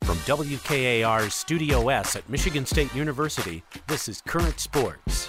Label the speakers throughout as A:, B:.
A: From WKAR's Studio S at Michigan State University, this is Current Sports.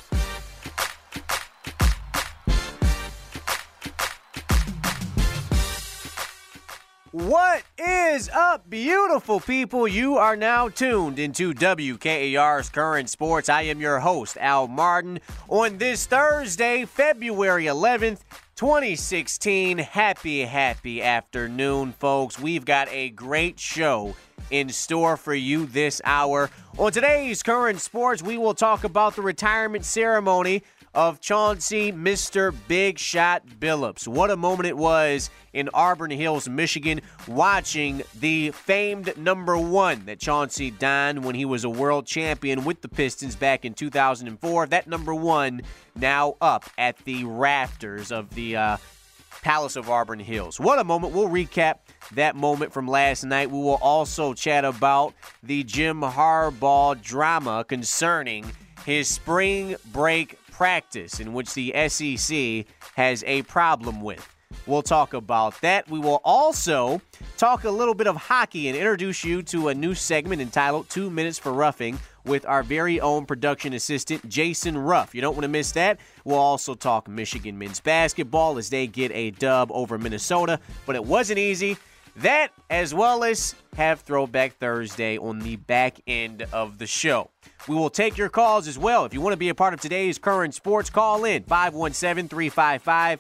B: What is up, beautiful people? You are now tuned into WKAR's Current Sports. I am your host, Al Martin. On this Thursday, February 11th, 2016, happy afternoon, folks. We've got a great show in store for you this hour. On today's Current Sports, we will talk about the retirement ceremony of Chauncey Mr. Big Shot Billups. What a moment it was in Auburn Hills, Michigan, watching the famed number one that Chauncey donned when he was a world champion with the Pistons back in 2004. That number one now up at the rafters of the Palace of Auburn Hills. What a moment. We'll recap that moment from last night. We will also chat about the Jim Harbaugh drama concerning his spring break practice, in which the SEC has a problem with. We'll talk about that. We will also talk a little bit of hockey and introduce you to a new segment entitled 2 Minutes for Roughing with our very own production assistant, Jason Ruff. You don't want to miss that. We'll also talk Michigan men's basketball as they get a dub over Minnesota, but it wasn't easy. That, as well as have Throwback Thursday on the back end of the show. We will take your calls as well. If you want to be a part of today's Current Sports, call in 517-355-9527,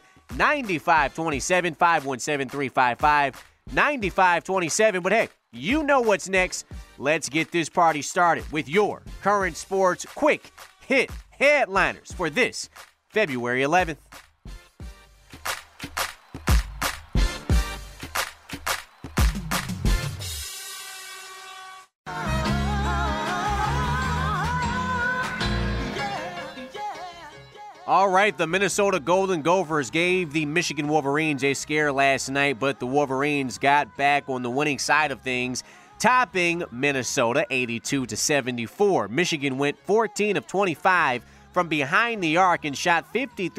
B: 517-355-9527. But hey, you know what's next. Let's get this party started with your Current Sports quick hit headliners for this February 11th. All right, the Minnesota Golden Gophers gave the Michigan Wolverines a scare last night, but the Wolverines got back on the winning side of things, topping Minnesota 82-74. Michigan went 14 of 25 from behind the arc and shot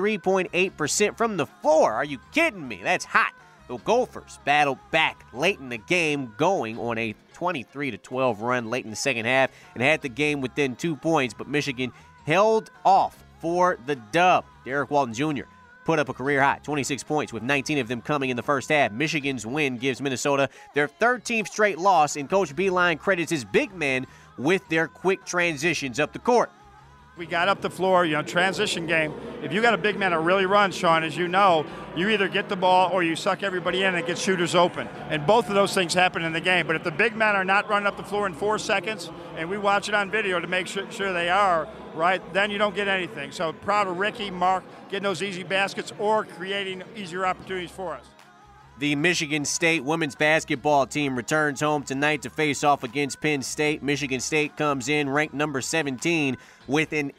B: 53.8% from the floor. Are you kidding me? That's hot. The Gophers battled back late in the game, going on a 23-12 run late in the second half and had the game within 2 points, but Michigan held off for the dub. Derek Walton Jr. put up a career-high 26 points, with 19 of them coming in the first half. Michigan's win gives Minnesota their 13th straight loss, and Coach Beilein credits his big men with their quick transitions up the court.
C: We got up the floor, transition game. If you got a big man that really runs, Sean, as you know, you either get the ball or you suck everybody in and get shooters open. And both of those things happen in the game. But if the big men are not running up the floor in 4 seconds, and we watch it on video to make sure they are, right, then you don't get anything. So proud of Ricky, Mark, getting those easy baskets or creating easier opportunities for us.
B: The Michigan State women's basketball team returns home tonight to face off against Penn State. Michigan State comes in ranked number 17 with an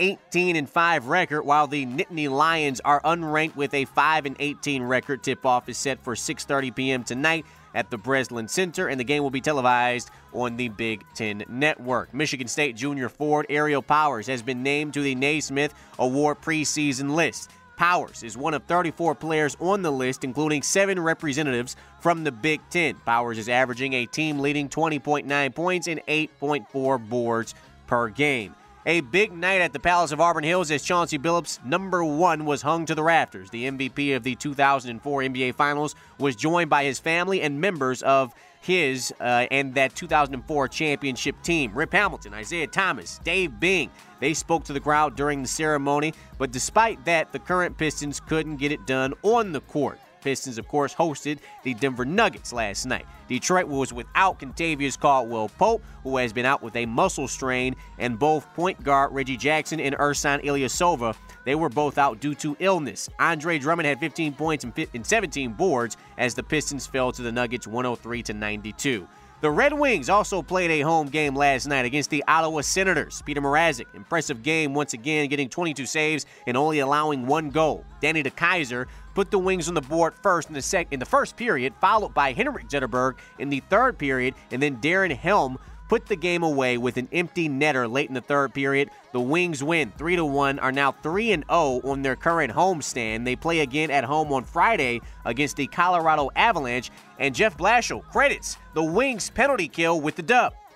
B: 18-5 record, while the Nittany Lions are unranked with a 5-18 record. Tip-off is set for 6:30 p.m. tonight at the Breslin Center, and the game will be televised on the Big Ten Network. Michigan State junior forward Ariel Powers has been named to the Naismith Award preseason list. Powers is one of 34 players on the list, including 7 representatives from the Big Ten. Powers is averaging a team-leading 20.9 points and 8.4 boards per game. A big night at the Palace of Auburn Hills as Chauncey Billups, number one, was hung to the rafters. The MVP of the 2004 NBA Finals was joined by his family and members of his and that 2004 championship team. Rip Hamilton, Isaiah Thomas, Dave Bing, they spoke to the crowd during the ceremony, but despite that, the current Pistons couldn't get it done on the court. Pistons, of course, hosted the Denver Nuggets last night. Detroit was without Kentavious Caldwell-Pope, who has been out with a muscle strain, and both point guard Reggie Jackson and Ersan Ilyasova, they were both out due to illness. Andre Drummond had 15 points and 17 boards as the Pistons fell to the Nuggets 103-92. The Red Wings also played a home game last night against the Ottawa Senators. Peter Mrazek, impressive game once again, getting 22 saves and only allowing 1 goal. Danny DeKeyser put the Wings on the board first in the first period, followed by Henrik Zetterberg in the third period, and then Darren Helm put the game away with an empty netter late in the third period. The Wings win 3-1, are now 3-0 on their current homestand. They play again at home on Friday against the Colorado Avalanche, and Jeff Blashill credits the Wings penalty kill with the dub.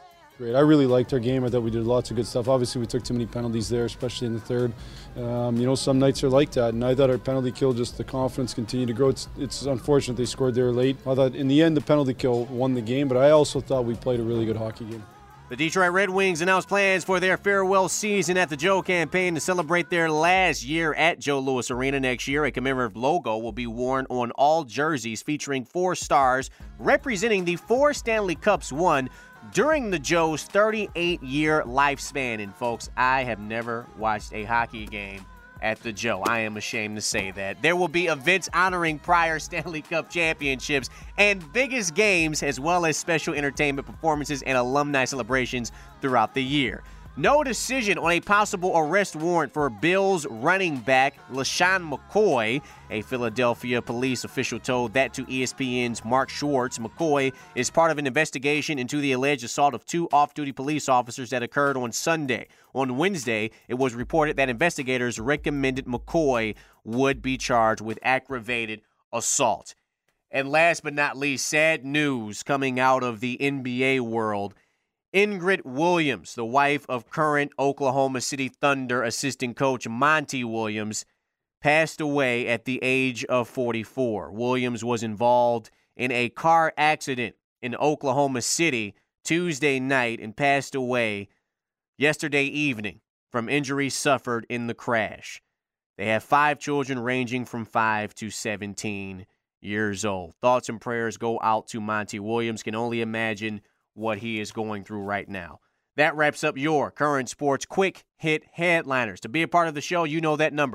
D: great. I really liked our game. I thought we did lots of good stuff. Obviously, we took too many penalties there, especially in the third. Some nights are like that, and I thought our penalty kill, just the confidence continued to grow. It's unfortunate they scored there late. I thought in the end the penalty kill won the game, but I also thought we played a really good hockey game.
B: The Detroit Red Wings announced plans for their farewell season at the Joe Campaign to celebrate their last year at Joe Louis Arena next year. A commemorative logo will be worn on all jerseys featuring 4 stars representing the 4 Stanley Cups won during the Joe's 38-year lifespan. And folks, I have never watched a hockey game at the Joe. I am ashamed to say that. There will be events honoring prior Stanley Cup championships and biggest games, as well as special entertainment performances and alumni celebrations throughout the year. No decision on a possible arrest warrant for Bills running back LeSean McCoy. A Philadelphia police official told that to ESPN's Mark Schwartz. McCoy is part of an investigation into the alleged assault of 2 off-duty police officers that occurred on Sunday. On Wednesday, it was reported that investigators recommended McCoy would be charged with aggravated assault. And last but not least, sad news coming out of the NBA world. Ingrid Williams, the wife of current Oklahoma City Thunder assistant coach Monty Williams, passed away at the age of 44. Williams was involved in a car accident in Oklahoma City Tuesday night and passed away yesterday evening from injuries suffered in the crash. They have 5 children ranging from 5 to 17 years old. Thoughts and prayers go out to Monty Williams. Can only imagine what he is going through right now. That wraps up your Current Sports Quick Hit Headliners. To be a part of the show, you know that number,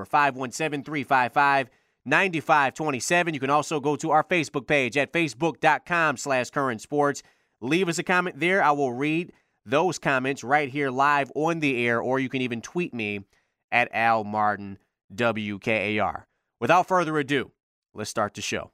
B: 517-355-9527. You can also go to our Facebook page at facebook.com/Current Sports. Leave us a comment there. I will read those comments right here live on the air, or you can even tweet me at Al Martin WKAR. Without further ado, let's start the show.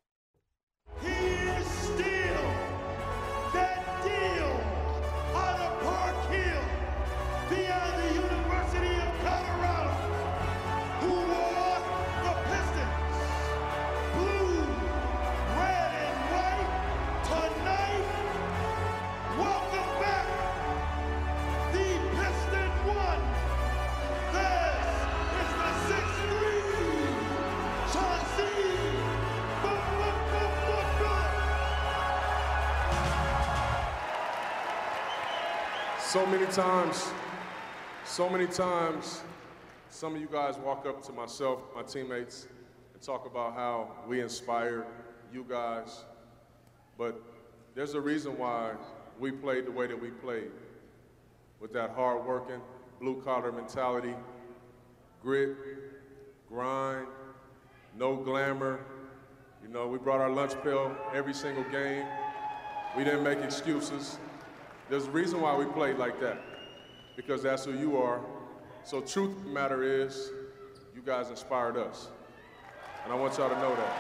E: So many times, some of you guys walk up to myself, my teammates, and talk about how we inspire you guys. But there's a reason why we played the way that we played, with that hard-working, blue-collar mentality, grit, grind, no glamour. You know, we brought our lunch pail every single game. We didn't make excuses. There's a reason why we played like that, because that's who you are. So truth of the matter is, you guys inspired us. And I want y'all to know that.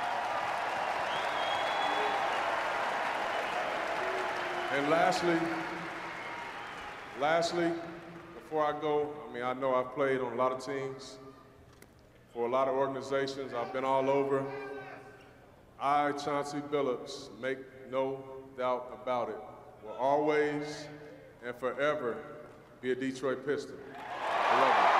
E: And lastly, before I go, I know I've played on a lot of teams, for a lot of organizations. I've been all over. I, Chauncey Billups, make no doubt about it, will always and forever be a Detroit Piston. I love you.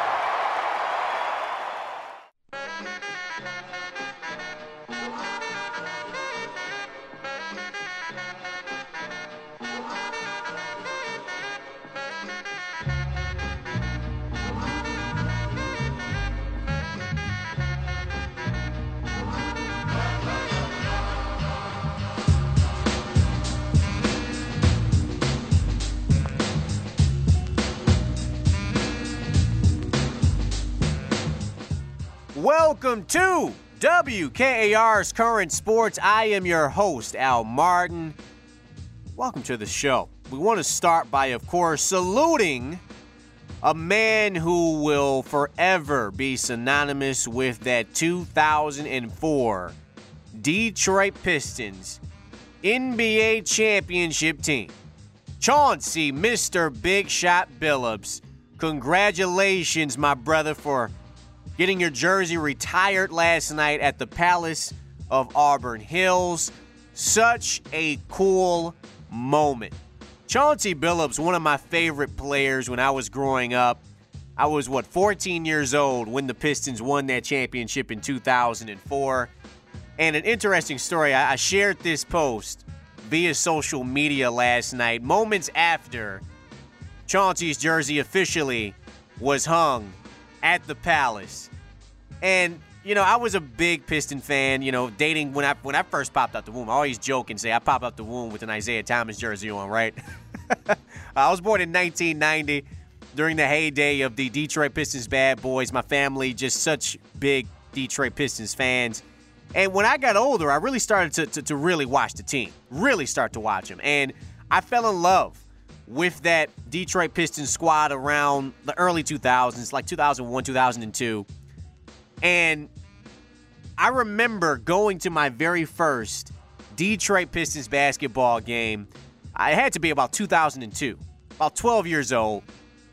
B: Welcome to WKAR's Current Sports. I am your host, Al Martin. Welcome to the show. We want to start by, of course, saluting a man who will forever be synonymous with that 2004 Detroit Pistons NBA championship team. Chauncey, Mr. Big Shot Billups. Congratulations, my brother, for getting your jersey retired last night at the Palace of Auburn Hills. Such a cool moment. Chauncey Billups, one of my favorite players when I was growing up. I was, 14 years old when the Pistons won that championship in 2004. And an interesting story, I shared this post via social media last night, moments after Chauncey's jersey officially was hung at the Palace. And, I was a big Piston fan, dating when I first popped out the womb. I always joke and say I pop out the womb with an Isaiah Thomas jersey on, right? I was born in 1990 during the heyday of the Detroit Pistons bad boys. My family, just such big Detroit Pistons fans. And when I got older, I really started to really watch the team, really start to watch them. And I fell in love with that Detroit Pistons squad around the early 2000s, like 2001, 2002. And I remember going to my very first Detroit Pistons basketball game. I had to be about 2002, about 12 years old.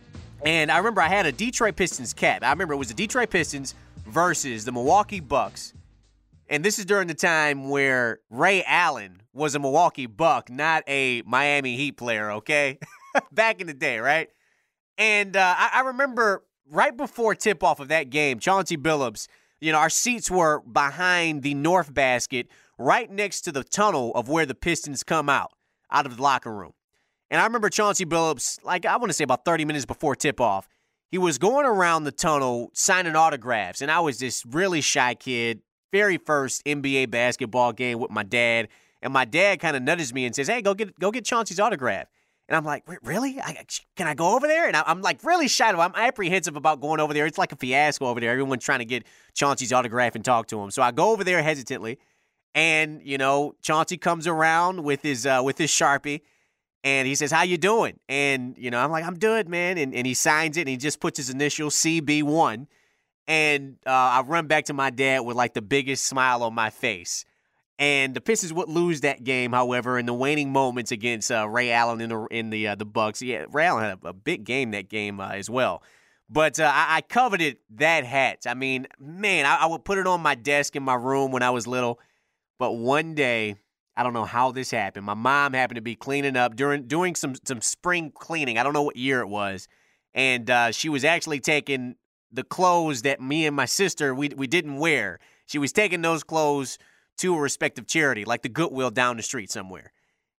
B: And I remember I had a Detroit Pistons cap. I remember it was the Detroit Pistons versus the Milwaukee Bucks. And this is during the time where Ray Allen was a Milwaukee Buck, not a Miami Heat player, okay? Back in the day, right? And I remember right before tip-off of that game, Chauncey Billups, our seats were behind the north basket, right next to the tunnel of where the Pistons come out of the locker room. And I remember Chauncey Billups, I want to say about 30 minutes before tip-off, he was going around the tunnel signing autographs. And I was this really shy kid, very first NBA basketball game with my dad. And my dad kind of nudges me and says, hey, go get Chauncey's autograph. And I'm like, really? Can I go over there? And I'm really shy. I'm apprehensive about going over there. It's like a fiasco over there. Everyone's trying to get Chauncey's autograph and talk to him. So I go over there hesitantly. And, Chauncey comes around with his Sharpie. And he says, how you doing? And, I'm like, I'm good, man. And he signs it, and he just puts his initial CB1. And I run back to my dad with, the biggest smile on my face. And the Pistons would lose that game, however, in the waning moments against Ray Allen in the Bucks. Yeah, Ray Allen had a big game that game as well. But I coveted that hat. I mean, man, I would put it on my desk in my room when I was little. But one day, I don't know how this happened. My mom happened to be cleaning up, doing some spring cleaning. I don't know what year it was. And she was actually taking the clothes that me and my sister, we didn't wear. She was taking those clothes to a respective charity, like the Goodwill down the street somewhere.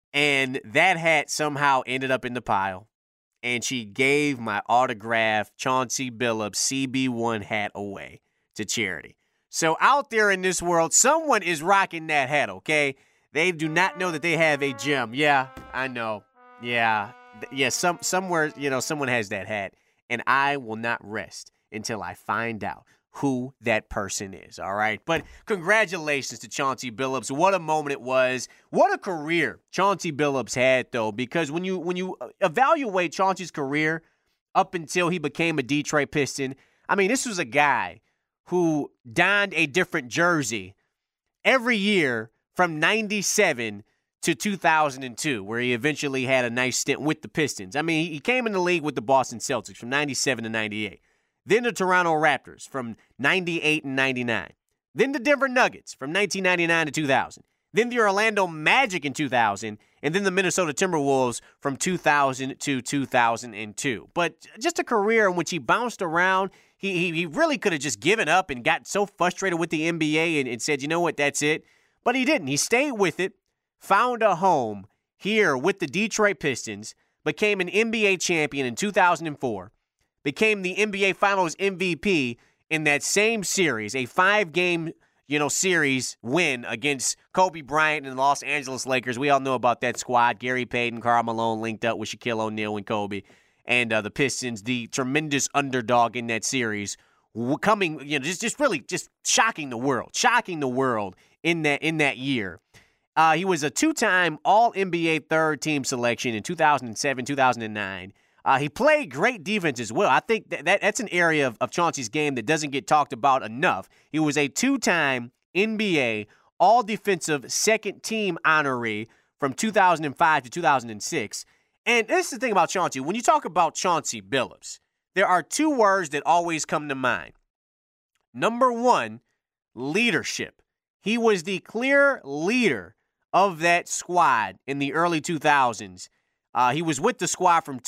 B: And that hat somehow ended up in the pile. And she gave my autographed Chauncey Billups CB1 hat away to charity. So out there in this world, someone is rocking that hat, okay? They do not know that they have a gem. Yeah, I know. Yeah, somewhere, someone has that hat. And I will not rest until I find out who that person is, all right? But congratulations to Chauncey Billups. What a moment it was. What a career Chauncey Billups had, though, because when you evaluate Chauncey's career up until he became a Detroit Piston, I mean, this was a guy who donned a different jersey every year from 97 to 2002, where he eventually had a nice stint with the Pistons. I mean, he came in the league with the Boston Celtics from 97 to 98. Then the Toronto Raptors from 98 and 99. Then the Denver Nuggets from 1999 to 2000. Then the Orlando Magic in 2000. And then the Minnesota Timberwolves from 2000 to 2002. But just a career in which he bounced around. He really could have just given up and got so frustrated with the NBA and said, you know what, that's it. But he didn't. He stayed with it, found a home here with the Detroit Pistons, became an NBA champion in 2004. Became the NBA Finals MVP in that same series, a 5-game, series win against Kobe Bryant and the Los Angeles Lakers. We all know about that squad. Gary Payton, Karl Malone linked up with Shaquille O'Neal and Kobe. And the Pistons, the tremendous underdog in that series, coming, just really shocking the world in that year. He was a 2-time All-NBA third-team selection in 2007, 2009. He played great defense as well. I think that's an area of Chauncey's game that doesn't get talked about enough. He was a 2-time NBA All-Defensive Second-Team honoree from 2005 to 2006. And this is the thing about Chauncey. When you talk about Chauncey Billups, there are 2 words that always come to mind. Number 1, leadership. He was the clear leader of that squad in the early 2000s. He was with the squad from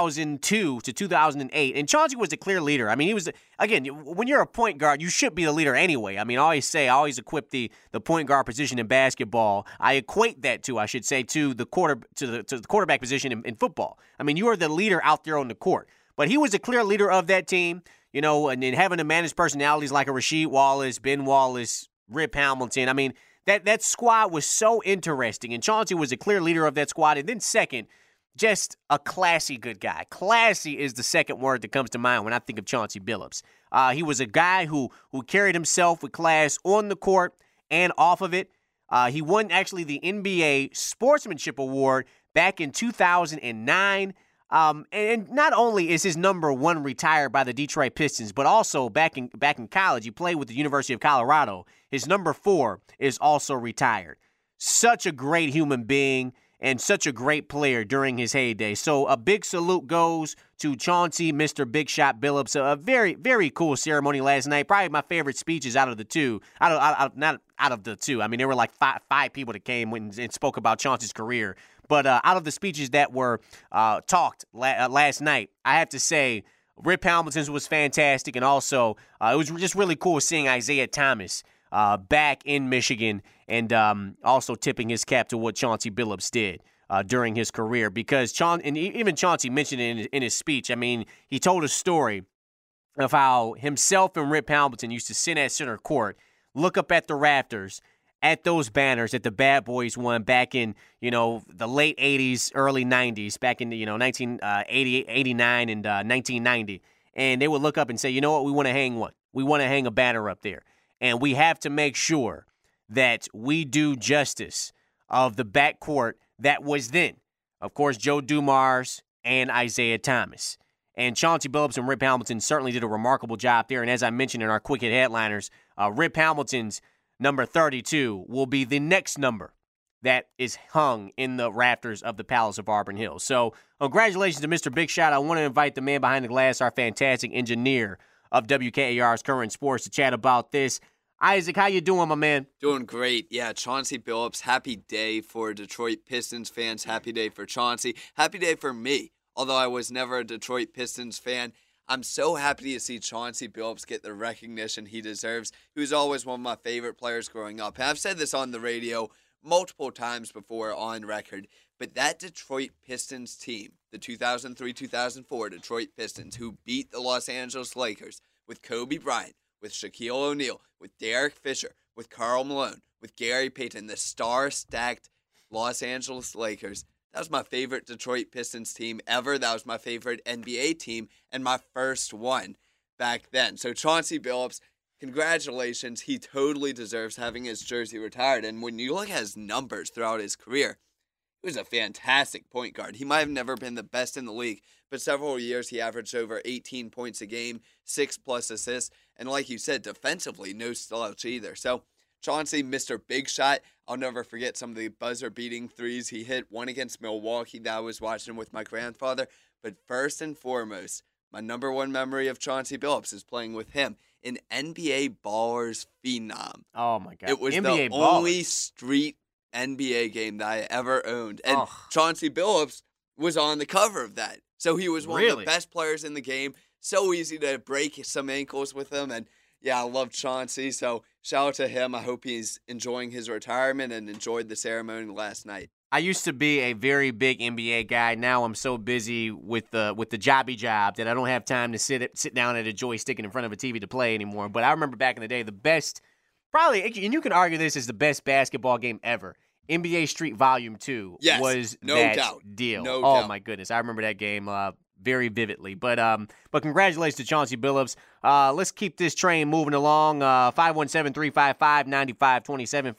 B: 2002 to 2008, and Chauncey was a clear leader. I mean, he was, again, when you're a point guard, you should be the leader anyway. I mean, I always equip the point guard position in basketball. I equate that to the quarterback position in football. I mean, you are the leader out there on the court. But he was a clear leader of that team, you know, and then having to manage personalities like a Rasheed Wallace, Ben Wallace, Rip Hamilton. I mean, that squad was so interesting, and Chauncey was a clear leader of that squad. And then second, just a classy good guy. Classy is the second word that comes to mind when I think of Chauncey Billups. He was a guy who carried himself with class on the court and off of it. He won actually the NBA Sportsmanship Award back in 2009. And not only is his number 1 retired by the Detroit Pistons, but also back in college, he played with the University of Colorado. His number 4 is also retired. Such a great human being and such a great player during his heyday. So a big salute goes to Chauncey, Mr. Big Shot Billups. A very, very cool ceremony last night. Probably my favorite speeches out of the two. Not out of the two. I mean, there were like five people that came and spoke about Chauncey's career. But out of the speeches that were talked last night, I have to say Rip Hamilton's was fantastic. And also, it was just really cool seeing Isaiah Thomas back in Michigan, and also tipping his cap to what Chauncey Billups did during his career. Because even Chauncey mentioned it in his speech. I mean, he told a story of how himself and Rip Hamilton used to sit at center court, look up at the rafters, at those banners that the Bad Boys won back in, you know, the late 80s, early 90s, back in, 1980, 89, and 1990. And they would look up and say, you know what, we want to hang one. We want to hang a banner up there. And we have to make sure that we do justice of the backcourt that was then. Of course, Joe Dumars and Isaiah Thomas. And Chauncey Billups and Rip Hamilton certainly did a remarkable job there. And as I mentioned in our quick hit headliners, Rip Hamilton's number 32 will be the next number that is hung in the rafters of the Palace of Auburn Hills. So congratulations to Mr. Big Shot. I want to invite the man behind the glass, our fantastic engineer of WKAR's Current Sports, to chat about this. Isaac, how you doing, my man?
F: Doing great. Yeah, Chauncey Billups, happy day for Detroit Pistons fans. Happy day for Chauncey. Happy day for me. Although I was never a Detroit Pistons fan, I'm so happy to see Chauncey Billups get the recognition he deserves. He was always one of my favorite players growing up. And I've said this on the radio multiple times before on record, but that Detroit Pistons team, the 2003-2004 Detroit Pistons, who beat the Los Angeles Lakers with Kobe Bryant, with Shaquille O'Neal, with Derek Fisher, with Karl Malone, with Gary Payton, the star-stacked Los Angeles Lakers. That was my favorite Detroit Pistons team ever. That was my favorite NBA team and my first one back then. So Chauncey Billups, congratulations. He totally deserves having his jersey retired. And when you look at his numbers throughout his career, he was a fantastic point guard. He might have never been the best in the league, but several years he averaged over 18 points a game, 6+ assists, and like you said, defensively, no slouch either. So Chauncey, Mr. Big Shot, I'll never forget some of the buzzer-beating threes he hit, one against Milwaukee that I was watching with my grandfather. But first and foremost, my number one memory of Chauncey Billups is playing with him, an NBA Ballers phenom.
B: Oh, my God.
F: It was
B: NBA
F: the only street NBA game that I ever owned. And Chauncey Billups was on the cover of that. So he was one of the best players in the game. So easy to break some ankles with him. And yeah, I love Chauncey. So shout out to him. I hope he's enjoying his retirement and enjoyed the ceremony last night.
B: I used to be a very big NBA guy. Now I'm so busy with the jobby job that I don't have time to sit down at a joystick and in front of a TV to play anymore. But I remember back in the day, the best, probably, and you can argue this is the best basketball game ever. NBA Street Volume 2 was that deal.
F: No doubt.
B: My goodness. I remember that game very vividly. But congratulations to Chauncey Billups. Let's keep this train moving along. 517-355-9527,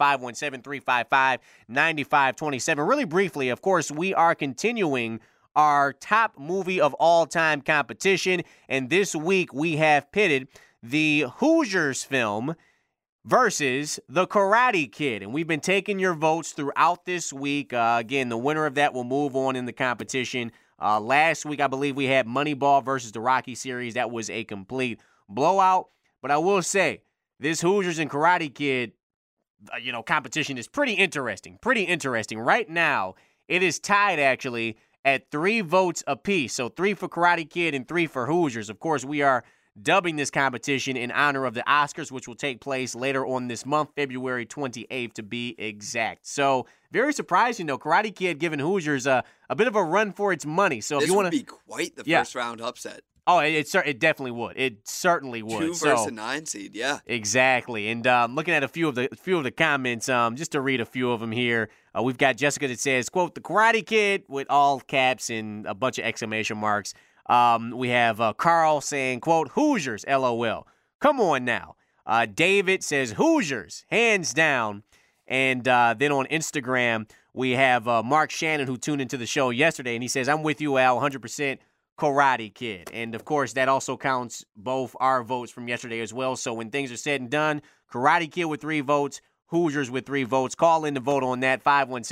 B: 517-355-9527. Really briefly, of course, we are continuing our top movie of all time competition. And this week we have pitted the Hoosiers film versus The Karate Kid. And we've been taking your votes throughout this week. Again, the winner of that will move on in the competition. Last week, I believe we had Moneyball versus the Rocky series. That was a complete blowout. But I will say, this Hoosiers and Karate Kid, competition is pretty interesting. Right now, it is tied, actually, at 3 votes apiece. So 3 for Karate Kid and 3 for Hoosiers. Of course, we are dubbing this competition in honor of the Oscars, which will take place later on this month, February 28th to be exact. So very surprising, though. Karate Kid giving Hoosiers a bit of a run for its money. So
F: this
B: if you want to
F: be quite the first round upset.
B: Oh, it definitely would. It certainly would.
F: 2 versus a 9 seed, yeah.
B: Exactly. And looking at a few of the comments, just to read a few of them here, we've got Jessica that says, quote, the Karate Kid with all caps and a bunch of exclamation marks. We have Carl saying, quote, Hoosiers, LOL. Come on now. David says, Hoosiers, hands down. And then on Instagram, we have Mark Shannon, who tuned into the show yesterday, and he says, I'm with you, Al, 100% Karate Kid. And, of course, that also counts both our votes from yesterday as well. So when things are said and done, Karate Kid with 3 votes, Hoosiers with 3 votes. Call in to vote on that,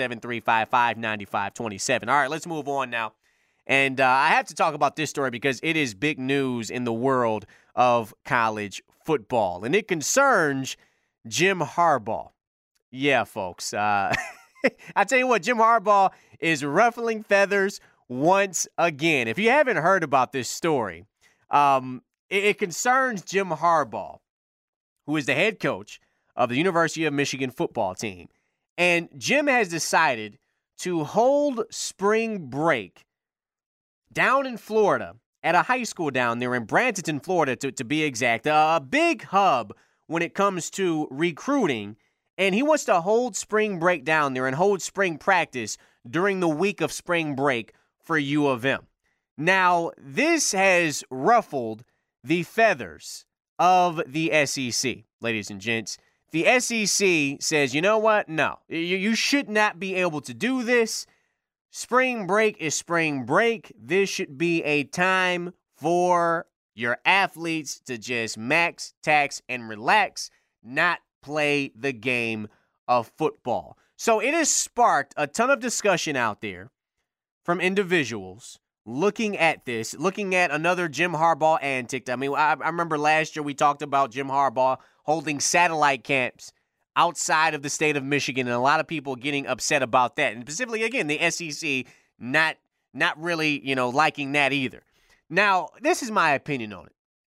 B: 517-355-9527. All right, let's move on now. And I have to talk about this story because it is big news in the world of college football. And it concerns Jim Harbaugh. Yeah, folks. I tell you what, Jim Harbaugh is ruffling feathers once again. If you haven't heard about this story, it concerns Jim Harbaugh, who is the head coach of the University of Michigan football team. And Jim has decided to hold spring break down in Florida at a high school down there in Bradenton, Florida, to be exact, a big hub when it comes to recruiting. And he wants to hold spring break down there and hold spring practice during the week of spring break for U of M. Now, this has ruffled the feathers of the SEC, ladies and gents. The SEC says, you know what? No, you should not be able to do this. Spring break is spring break. This should be a time for your athletes to just max, tax, and relax, not play the game of football. So it has sparked a ton of discussion out there from individuals looking at this, looking at another Jim Harbaugh antic. I mean, I remember last year we talked about Jim Harbaugh holding satellite camps outside of the state of Michigan, and a lot of people getting upset about that. And specifically, again, the SEC not really, liking that either. Now, this is my opinion on it.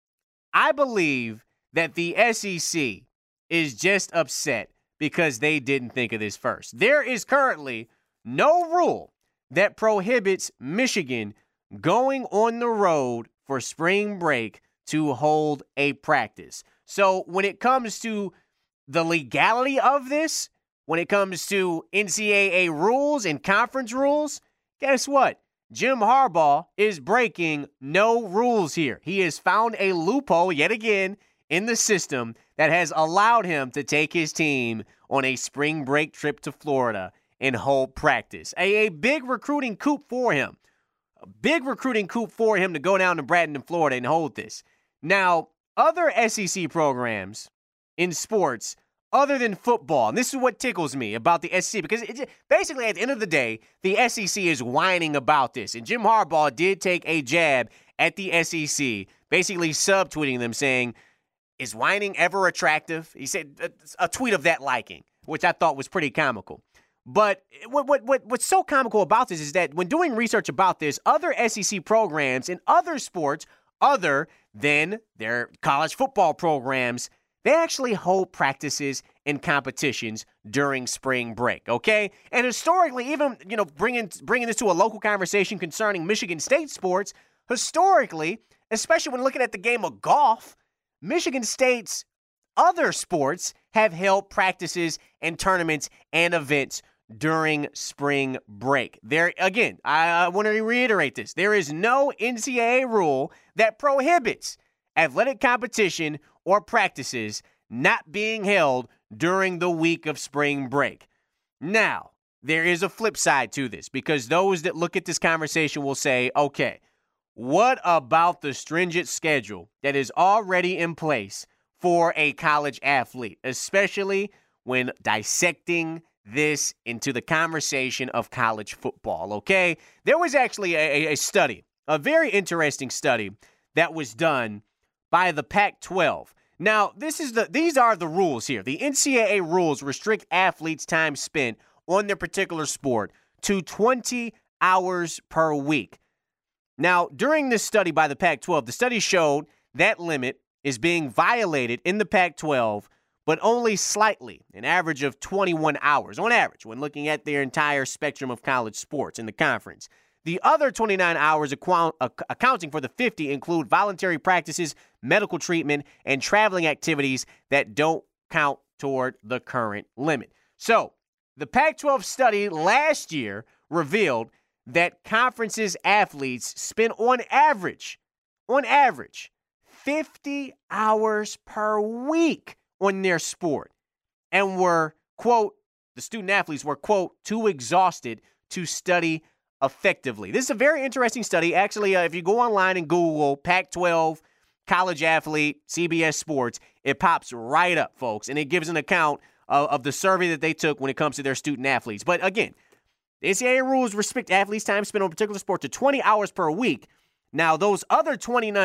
B: I believe that the SEC is just upset because they didn't think of this first. There is currently no rule that prohibits Michigan going on the road for spring break to hold a practice. So when it comes to the legality of this, when it comes to NCAA rules and conference rules, guess what? Jim Harbaugh is breaking no rules here. He has found a loophole yet again in the system that has allowed him to take his team on a spring break trip to Florida and hold practice. A big recruiting coup for him. A big recruiting coup for him to go down to Bradenton, Florida and hold this. Now, other SEC programs in sports other than football, and this is what tickles me about the SEC, because basically at the end of the day, the SEC is whining about this. And Jim Harbaugh did take a jab at the SEC, basically subtweeting them saying, is whining ever attractive? He said a tweet of that liking, which I thought was pretty comical. But what's so comical about this is that when doing research about this, other SEC programs in other sports other than their college football programs, they actually hold practices and competitions during spring break, okay? And historically, even, bringing this to a local conversation concerning Michigan State sports, historically, especially when looking at the game of golf, Michigan State's other sports have held practices and tournaments and events during spring break. There, again, I want to reiterate this. There is no NCAA rule that prohibits athletic competition or practices not being held during the week of spring break. Now, there is a flip side to this, because those that look at this conversation will say, okay, what about the stringent schedule that is already in place for a college athlete, especially when dissecting this into the conversation of college football, okay? There was actually a study, a very interesting study that was done by the Pac-12. Now, these are the rules here. The NCAA rules restrict athletes' time spent on their particular sport to 20 hours per week. Now, during this study by the Pac-12, the study showed that limit is being violated in the Pac-12, but only slightly, an average of 21 hours on average when looking at their entire spectrum of college sports in the conference. The other 29 hours accounting for the 50 include voluntary practices, medical treatment, and traveling activities that don't count toward the current limit. So, the Pac-12 study last year revealed that conferences' athletes spend on average, 50 hours per week on their sport and were, quote, the student athletes were, quote, too exhausted to study effectively. This is a very interesting study. Actually, if you go online and Google Pac-12 college athlete CBS Sports, it pops right up, folks, and it gives an account of the survey that they took when it comes to their student athletes. But again, the NCAA rules restrict athletes' time spent on a particular sport to 20 hours per week. Now, those other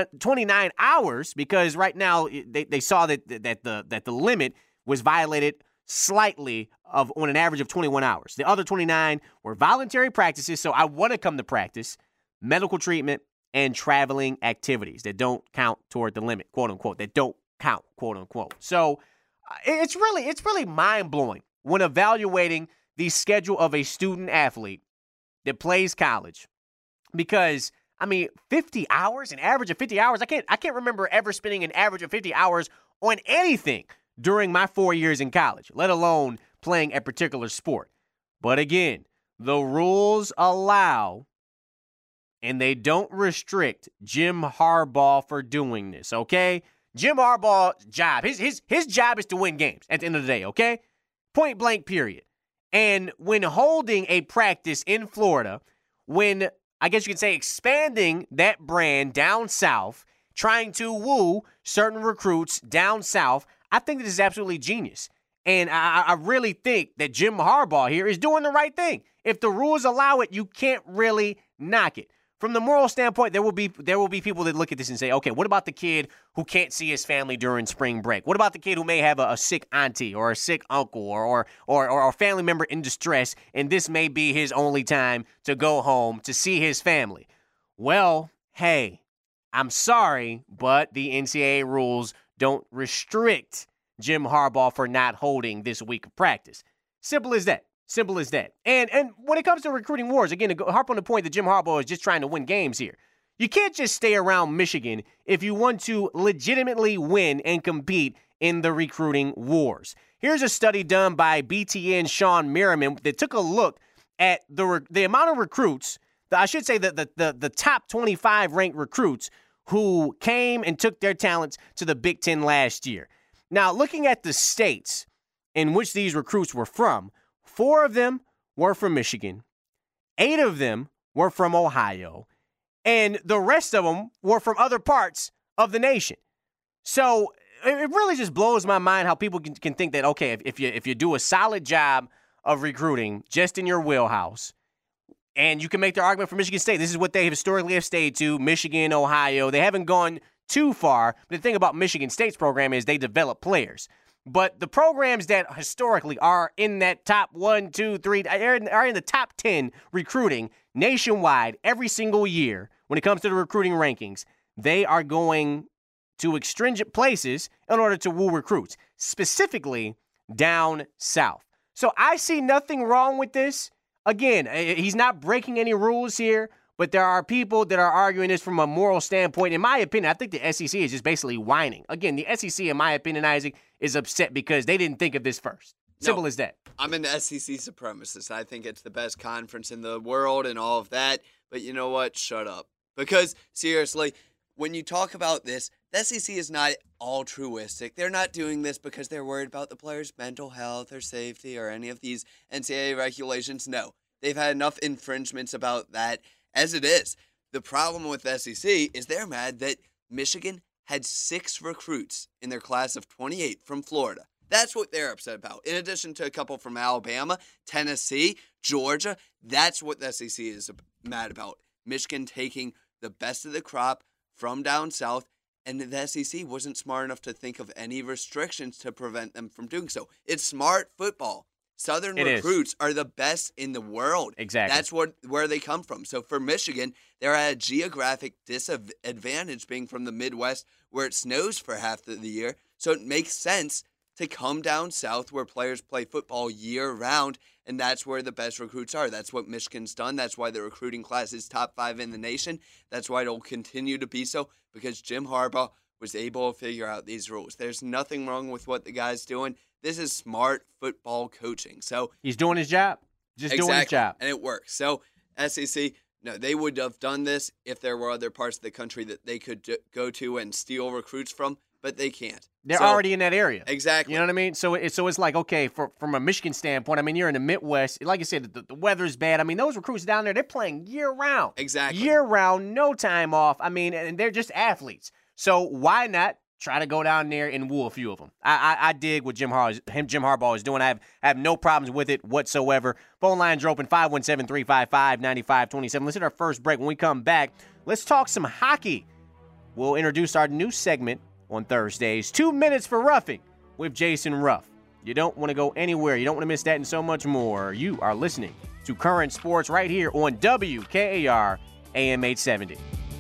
B: 29 hours, because right now they saw that the limit was violated slightly on an average of 21 hours. The other 29 were voluntary practices, so I want to come to practice, medical treatment, and traveling activities that don't count toward the limit, quote unquote, that don't count, quote unquote. So it's really mind-blowing when evaluating the schedule of a student athlete that plays college, because 50 hours, an average of 50 hours. I can't remember ever spending an average of 50 hours on anything during my 4 years in college, let alone playing a particular sport. But again, the rules allow and they don't restrict Jim Harbaugh for doing this, okay? Jim Harbaugh's job, his job is to win games at the end of the day, okay? Point blank, period. And when holding a practice in Florida, when, I guess you could say, expanding that brand down south, trying to woo certain recruits down south, I think this is absolutely genius. And I really think that Jim Harbaugh here is doing the right thing. If the rules allow it, you can't really knock it. From the moral standpoint, there will be people that look at this and say, okay, what about the kid who can't see his family during spring break? What about the kid who may have a sick auntie or a sick uncle or a family member in distress, and this may be his only time to go home to see his family? Well, hey, I'm sorry, but the NCAA rules don't restrict Jim Harbaugh for not holding this week of practice. Simple as that. Simple as that. And when it comes to recruiting wars, again, to harp on the point that Jim Harbaugh is just trying to win games here. You can't just stay around Michigan if you want to legitimately win and compete in the recruiting wars. Here's a study done by BTN Sean Merriman that took a look at the amount of recruits, the top 25 ranked recruits who came and took their talents to the Big Ten last year. Now, looking at the states in which these recruits were from, 4 of them were from Michigan, 8 of them were from Ohio, and the rest of them were from other parts of the nation. So it really just blows my mind how people can think that, okay, if you do a solid job of recruiting just in your wheelhouse, and you can make the argument for Michigan State, this is what they historically have stayed to, Michigan, Ohio. They haven't gone too far. But the thing about Michigan State's program is they develop players. But the programs that historically are in that top 1, 2, 3, are in the top 10 recruiting nationwide every single year when it comes to the recruiting rankings, they are going to stringent places in order to woo recruits, specifically down south. So I see nothing wrong with this. Again, he's not breaking any rules here, but there are people that are arguing this from a moral standpoint. In my opinion, I think the SEC is just basically whining. Again, the SEC, in my opinion, Isaac, is upset because they didn't think of this first. Simple as that.
F: I'm an SEC supremacist. I think it's the best conference in the world and all of that. But you know what? Shut up. Because, seriously, when you talk about this, the SEC is not altruistic. They're not doing this because they're worried about the players' mental health or safety or any of these NCAA regulations. No. They've had enough infringements about that as it is. The problem with the SEC is they're mad that Michigan had 6 recruits in their class of 28 from Florida. That's what they're upset about. In addition to a couple from Alabama, Tennessee, Georgia, that's what the SEC is mad about. Michigan taking the best of the crop from down south, and the SEC wasn't smart enough to think of any restrictions to prevent them from doing so. It's smart football. Southern recruits are the best in the world.
B: Exactly.
F: That's where they come from. So for Michigan, they're at a geographic disadvantage being from the Midwest where it snows for half of the year. So it makes sense to come down south where players play football year-round, and that's where the best recruits are. That's what Michigan's done. That's why the recruiting class is top 5 in the nation. That's why it'll continue to be so, because Jim Harbaugh was able to figure out these rules. There's nothing wrong with what the guy's doing. This is smart football coaching. So
B: he's doing his job. Just doing his job.
F: And it works. So SEC, no, they would have done this if there were other parts of the country that they could go to and steal recruits from, but they can't.
B: They're already in that area.
F: Exactly.
B: You know what I mean? So it's like, okay, from a Michigan standpoint, I mean, you're in the Midwest. Like I said, the weather's bad. I mean, those recruits down there, they're playing year-round.
F: Exactly.
B: Year-round, no time off. I mean, and they're just athletes. So why not try to go down there and woo a few of them? I dig what Jim Harbaugh is doing. I have no problems with it whatsoever. Phone lines are open, 517-355-9527. Let's hit our first break. When we come back, let's talk some hockey. We'll introduce our new segment on Thursdays, 2 Minutes for Roughing with Jason Ruff. You don't want to go anywhere. You don't want to miss that and so much more. You are listening to Current Sports right here on WKAR AM 870.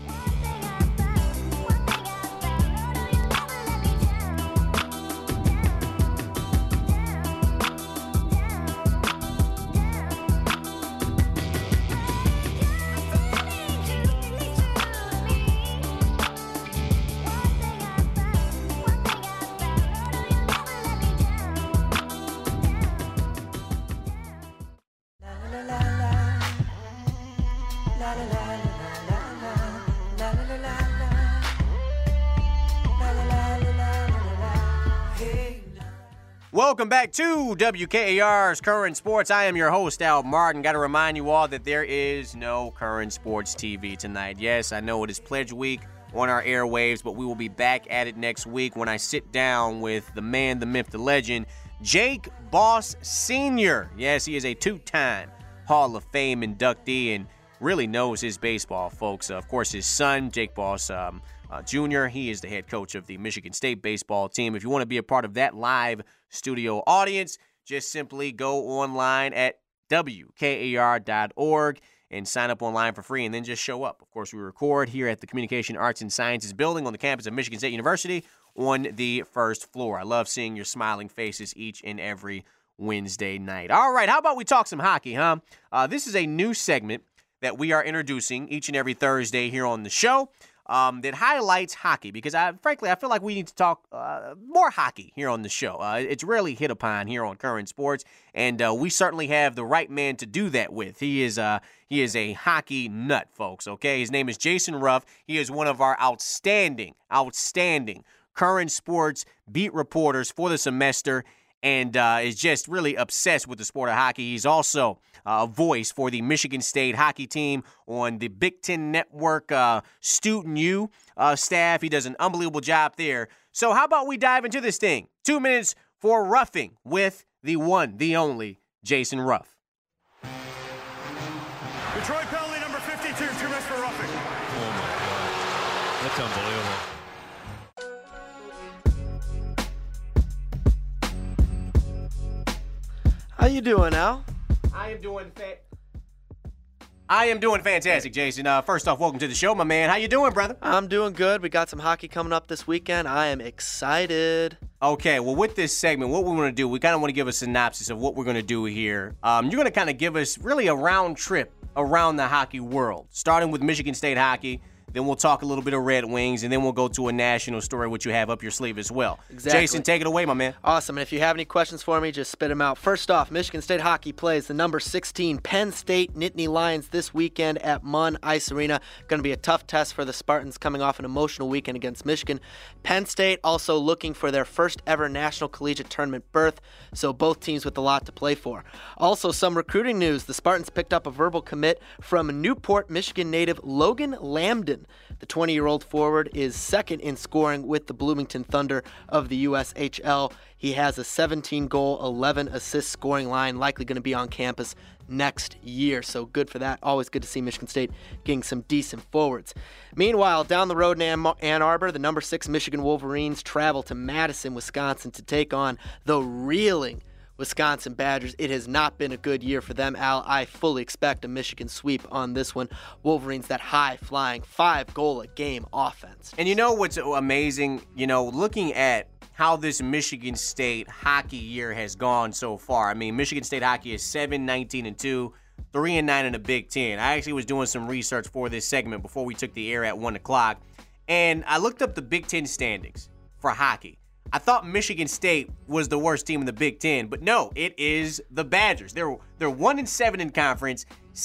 B: Welcome back to WKAR's Current Sports. I am your host, Al Martin. Got to remind you all that there is no Current Sports TV tonight. Yes, I know it is Pledge Week on our airwaves, but we will be back at it next week when I sit down with the man, the myth, the legend, Jake Boss Sr. Yes, he is a two-time Hall of Fame inductee and really knows his baseball, folks. Of course, his son, Jake Boss Jr., he is the head coach of the Michigan State baseball team. If you want to be a part of that live studio audience, just simply go online at WKAR.org and sign up online for free and then just show up. Of course, we record here at the Communication Arts and Sciences building on the campus of Michigan State University on the first floor. I love seeing your smiling faces each and every Wednesday night. All right, how about we talk some hockey, huh? This is a new segment that we are introducing each and every Thursday here on the show. That highlights hockey because, frankly, I feel like we need to talk more hockey here on the show. It's rarely hit upon here on Current Sports, and we certainly have the right man to do that with. He is a hockey nut, folks, okay? His name is Jason Ruff. He is one of our outstanding Current Sports beat reporters for the semester, and is just really obsessed with the sport of hockey. He's also a voice for the Michigan State hockey team on the Big Ten Network Student U staff. He does an unbelievable job there. So how about we dive into this thing? 2 minutes for roughing with the one, the only, Jason Ruff.
C: Detroit penalty number 52, 2 minutes for roughing.
G: Oh, my God. That's unbelievable.
H: How you doing, Al?
B: I am doing fantastic, Jason. First off, welcome to the show, my man. How you doing, brother?
H: I'm doing good. We got some hockey coming up this weekend. I am excited.
B: Okay, well, with this segment, what we want to do, we kind of want to give a synopsis of what we're going to do here. You're going to kind of give us really a round trip around the hockey world, starting with Michigan State hockey. Then we'll talk a little bit of Red Wings, and then we'll go to a national story, which you have up your sleeve as well.
H: Exactly.
B: Jason, take it away, my man.
H: Awesome. And if you have any questions for me, just spit them out. First off, Michigan State hockey plays the number 16 Penn State Nittany Lions this weekend at Munn Ice Arena. Going to be a tough test for the Spartans coming off an emotional weekend against Michigan. Penn State also looking for their first ever National Collegiate Tournament berth, so both teams with a lot to play for. Also, some recruiting news. The Spartans picked up a verbal commit from Newport, Michigan native Logan Lambden. The 20-year-old forward is second in scoring with the Bloomington Thunder of the USHL. He has a 17-goal, 11-assist scoring line, likely going to be on campus next year. So good for that. Always good to see Michigan State getting some decent forwards. Meanwhile, down the road in Ann Arbor, the number 6 Michigan Wolverines travel to Madison, Wisconsin to take on the reeling Wisconsin Badgers. It has not been a good year for them, Al. I fully expect a Michigan sweep on this one. Wolverines, that high-flying 5-goal-a-game offense.
B: And you know what's amazing? Looking at how this Michigan State hockey year has gone so far. I mean, Michigan State hockey is 7-19-2, 3-9 in the Big Ten. I actually was doing some research for this segment before we took the air at 1 o'clock, and I looked up the Big Ten standings for hockey. I thought Michigan State was the worst team in the Big Ten, but no, it is the Badgers. They're 1-7 in conference,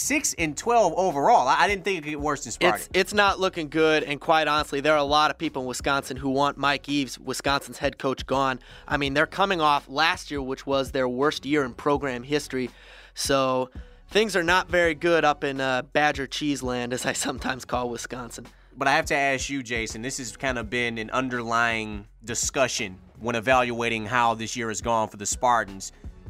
B: 6-12 overall. I didn't think it could get worse than Spartan.
H: It's not looking good, and quite honestly, there are a lot of people in Wisconsin who want Mike Eaves, Wisconsin's head coach, gone. I mean, they're coming off last year, which was their worst year in program history, so things are not very good up in Badger Cheese Land, as I sometimes call Wisconsin.
B: But I have to ask you, Jason, this has kind of been an underlying discussion when evaluating how this year has gone for the Spartans.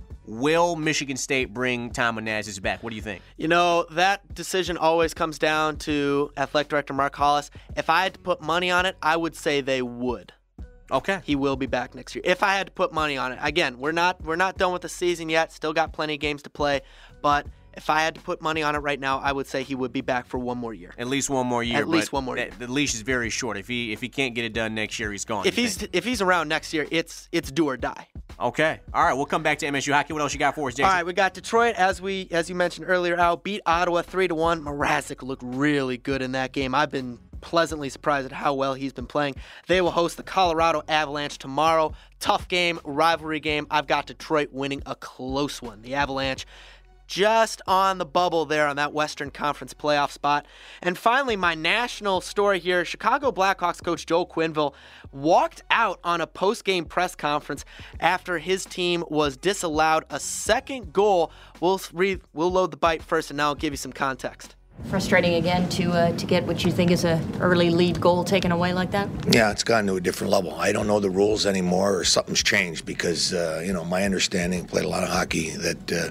B: Will Michigan State bring Tom Onassis back? What do you think?
H: That decision always comes down to athletic director Mark Hollis. If I had to put money on it, I would say they would.
B: Okay.
H: He will be back next year. If I had to put money on it. Again, we're not done with the season yet. Still got plenty of games to play. But if I had to put money on it right now, I would say he would be back for one more year.
B: At least one more year.
H: At least one more year.
B: The leash is very short. If he can't get it done next year, he's gone.
H: If he's around next year, it's do or die.
B: Okay. All right. We'll come back to MSU hockey. What else you got for us, Jason?
H: All right. We got Detroit, as you mentioned earlier, Al, beat Ottawa 3-1. Mrazek looked really good in that game. I've been pleasantly surprised at how well he's been playing. They will host the Colorado Avalanche tomorrow. Tough game, rivalry game. I've got Detroit winning a close one. The Avalanche just on the bubble there on that Western Conference playoff spot. And finally, my national story here, Chicago Blackhawks coach Joel Quenneville walked out on a post-game press conference after his team was disallowed a second goal. We'll load the bite first, and now I'll give you some context.
I: Frustrating again to get what you think is an early lead goal taken away like that?
J: Yeah, it's gone to a different level. I don't know the rules anymore, or something's changed because, my understanding, played a lot of hockey, that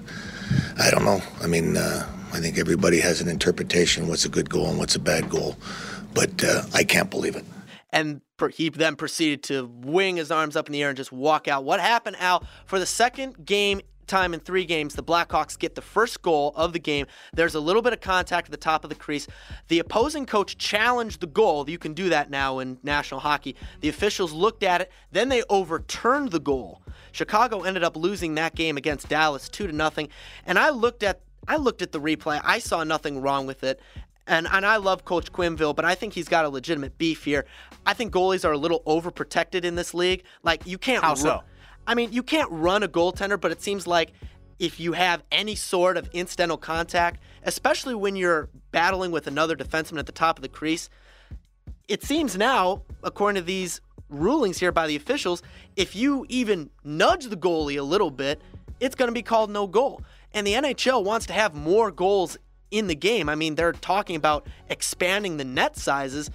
J: I don't know. I mean, I think everybody has an interpretation what's a good goal and what's a bad goal, but I can't believe it.
H: And he then proceeded to wing his arms up in the air and just walk out. What happened, Al? For the second time in 3 games, the Blackhawks get the first goal of the game. There's a little bit of contact at the top of the crease. The opposing coach challenged the goal. You can do that now in national hockey. The officials looked at it, then they overturned the goal. Chicago ended up losing that game against Dallas 2-0. And I looked at the replay. I saw nothing wrong with it. And I love Coach Quenneville, but I think he's got a legitimate beef here. I think goalies are a little overprotected in this league. Like, you can't.
B: How so?
H: I mean, you can't run a goaltender, but it seems like if you have any sort of incidental contact, especially when you're battling with another defenseman at the top of the crease, it seems now, according to these rulings here by the officials, if you even nudge the goalie a little bit, it's going to be called no goal. And the NHL wants to have more goals in the game. I mean, they're talking about expanding the net sizes.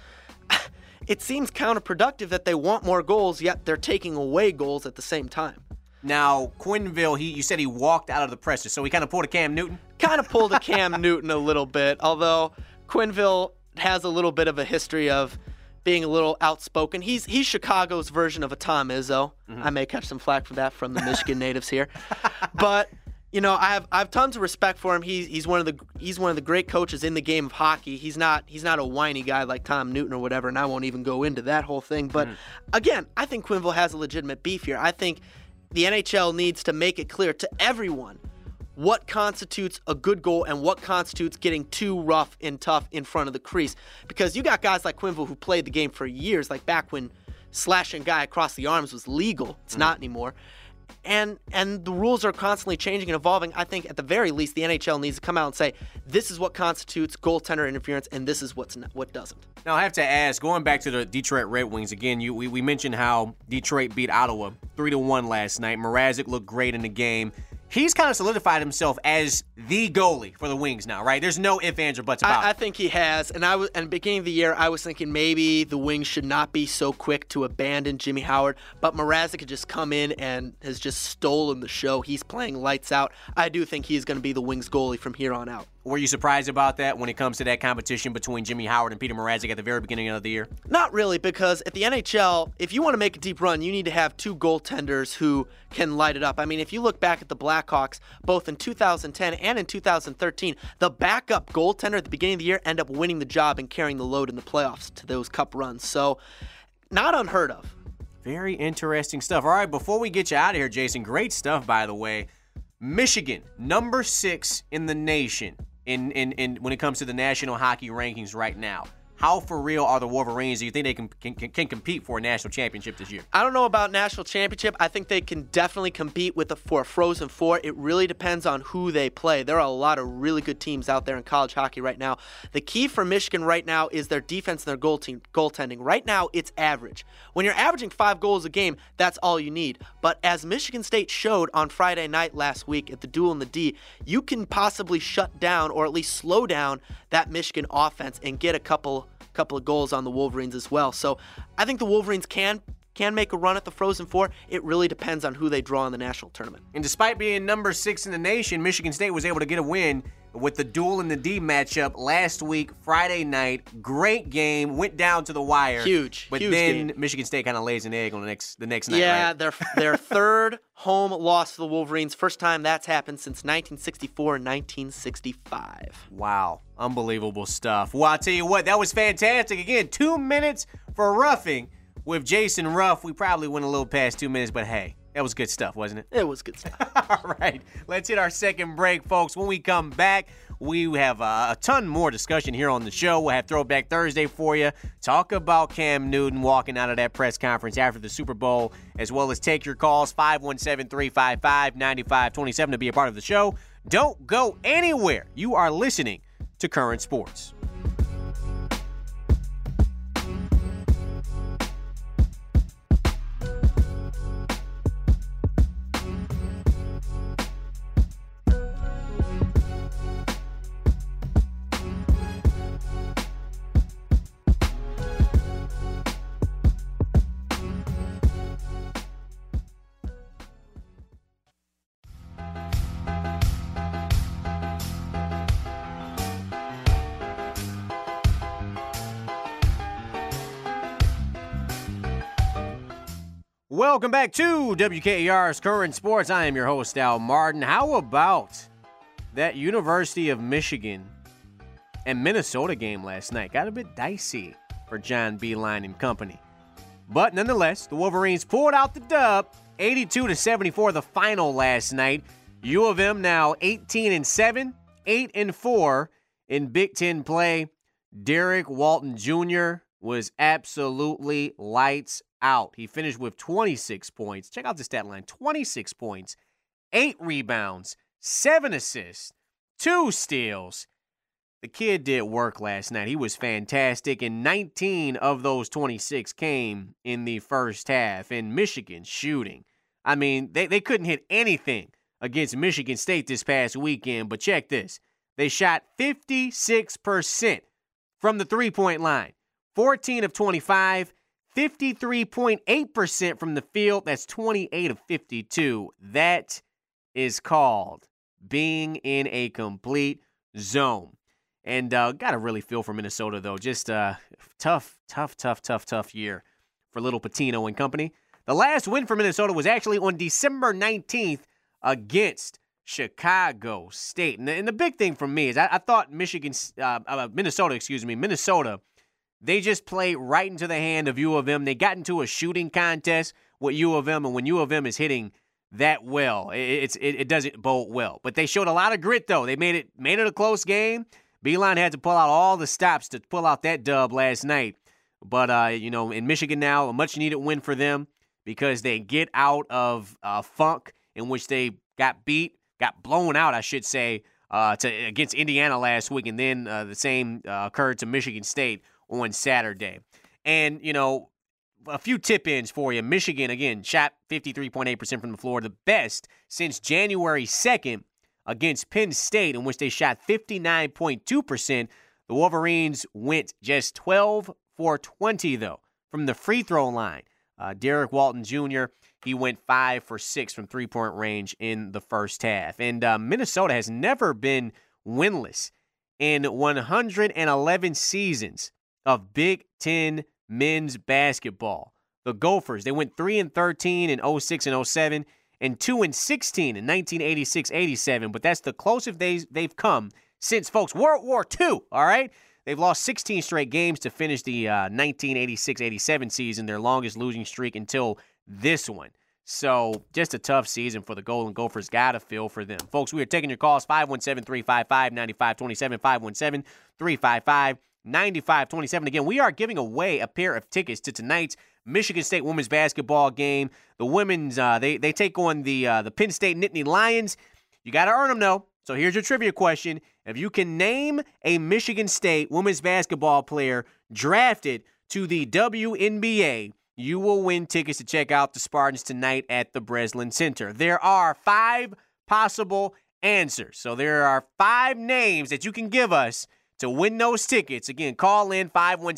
H: It seems counterproductive that they want more goals, yet they're taking away goals at the same time.
B: Now, Quenneville, you said he walked out of the presser, so he kind of pulled a Cam Newton?
H: Kind of pulled a Cam Newton a little bit, although Quenneville has a little bit of a history of being a little outspoken. He's Chicago's version of a Tom Izzo. Mm-hmm. I may catch some flack for that from the Michigan natives here. But I have tons of respect for him. He's one of the great coaches in the game of hockey. He's not a whiny guy like Tom Newton or whatever, and I won't even go into that whole thing. But again, I think Quenneville has a legitimate beef here. I think the NHL needs to make it clear to everyone what constitutes a good goal and what constitutes getting too rough and tough in front of the crease. Because you got guys like Quenneville who played the game for years, like back when slashing a guy across the arms was legal. It's not anymore. And the rules are constantly changing and evolving. I think at the very least the NHL needs to come out and say this is what constitutes goaltender interference and this is what doesn't.
B: Now I have to ask, going back to the Detroit Red Wings again, we mentioned how Detroit beat Ottawa 3-1 last night. Mrazek looked great in the game. He's kind of solidified himself as the goalie for the Wings now, right? There's no ifs, ands, or buts about it.
H: I think he has. And at the beginning of the year, I was thinking maybe the Wings should not be so quick to abandon Jimmy Howard. But Mrazek had just come in and has just stolen the show. He's playing lights out. I do think he's going to be the Wings goalie from here on out.
B: Were you surprised about that when it comes to that competition between Jimmy Howard and Peter Mrazek at the very beginning of the year?
H: Not really, because at the NHL, if you want to make a deep run, you need to have two goaltenders who can light it up. I mean, if you look back at the Blackhawks, both in 2010 and in 2013, the backup goaltender at the beginning of the year ended up winning the job and carrying the load in the playoffs to those cup runs. So, not unheard of.
B: Very interesting stuff. All right, before we get you out of here, Jason, great stuff, by the way. Michigan, number 6 in the nation. In when it comes to the national hockey rankings right now. How for real are the Wolverines? Do you think they can compete for a national championship this year?
H: I don't know about national championship. I think they can definitely compete for a Frozen Four. It really depends on who they play. There are a lot of really good teams out there in college hockey right now. The key for Michigan right now is their defense and their goaltending. Right now, it's average. When you're averaging 5 goals a game, that's all you need. But as Michigan State showed on Friday night last week at the Duel in the D, you can possibly shut down or at least slow down that Michigan offense and get a couple of goals on the Wolverines as well. So I think the Wolverines can make a run at the Frozen Four. It really depends on who they draw in the national tournament.
B: And despite being number 6 in the nation, Michigan State was able to get a win with the Duel in the D matchup last week, Friday night. Great game, went down to the wire.
H: Huge,
B: but
H: huge
B: then
H: game.
B: Michigan State kind of lays an egg on the next night.
H: Yeah,
B: right?
H: their third home loss to the Wolverines. First time that's happened since 1964 and 1965.
B: Wow, unbelievable stuff. Well, I'll tell you what, that was fantastic. Again, 2 minutes for roughing with Jason Ruff. We probably went a little past 2 minutes, but hey, that was good stuff, wasn't it?
H: It was good stuff.
B: All right, let's hit our second break, folks. When we come back, we have a ton more discussion here on the show. We'll have Throwback Thursday for you. Talk about Cam Newton walking out of that press conference after the Super Bowl, as well as take your calls, 517-355-9527 to be a part of the show. Don't go anywhere. You are listening to Current Sports. Welcome back to WKER's Current Sports. I am your host, Al Martin. How about that University of Michigan and Minnesota game last night? Got a bit dicey for John Beilein and company. But nonetheless, the Wolverines pulled out the dub, 82-74 the final last night. U of M now 18-7, 8-4 in Big Ten play. Derek Walton Jr. was absolutely lights out. He finished with 26 points. Check out the stat line. 26 points, 8 rebounds, 7 assists, 2 steals. The kid did work last night. He was fantastic, and 19 of those 26 came in the first half. And Michigan shooting. I mean, they couldn't hit anything against Michigan State this past weekend, but check this. They shot 56% from the three-point line. 14 of 25, 53.8% from the field. That's 28 of 52. That is called being in a complete zone. And got to really feel for Minnesota, though. Just a tough year for Little Pitino and company. The last win for Minnesota was actually on December 19th against Chicago State. And the big thing for me is I thought Minnesota, they just played right into the hand of U of M. They got into a shooting contest with U of M, and when U of M is hitting that well, it doesn't bode well. But they showed a lot of grit, though. They made it a close game. Beilein had to pull out all the stops to pull out that dub last night. But, in Michigan now, a much-needed win for them because they get out of funk in which they got blown out, I should say, against Indiana last week, and then the same occurred to Michigan State on Saturday. And, a few tip-ins for you. Michigan, again, shot 53.8% from the floor, the best since January 2nd against Penn State, in which they shot 59.2%. The Wolverines went just 12 for 20, though, from the free throw line. Derek Walton Jr., he went 5 for 6 from three-point range in the first half. And Minnesota has never been winless in 111 seasons of Big Ten men's basketball. The Gophers, they went 3-13 in 06 and 07 and 2-16 in 1986-87, but that's the closest they've come since, folks, World War II, all right? They've lost 16 straight games to finish the 1986-87 season, their longest losing streak until this one. So just a tough season for the Golden Gophers. Got to feel for them. Folks, we are taking your calls, 517-355-9527, 517-355-9527. Again, we are giving away a pair of tickets to tonight's Michigan State women's basketball game. The women's, they take on the Penn State Nittany Lions. You got to earn them, though. So here's your trivia question. If you can name a Michigan State women's basketball player drafted to the WNBA, you will win tickets to check out the Spartans tonight at the Breslin Center. There are 5 possible answers. So there are 5 names that you can give us to win those tickets. Again, call in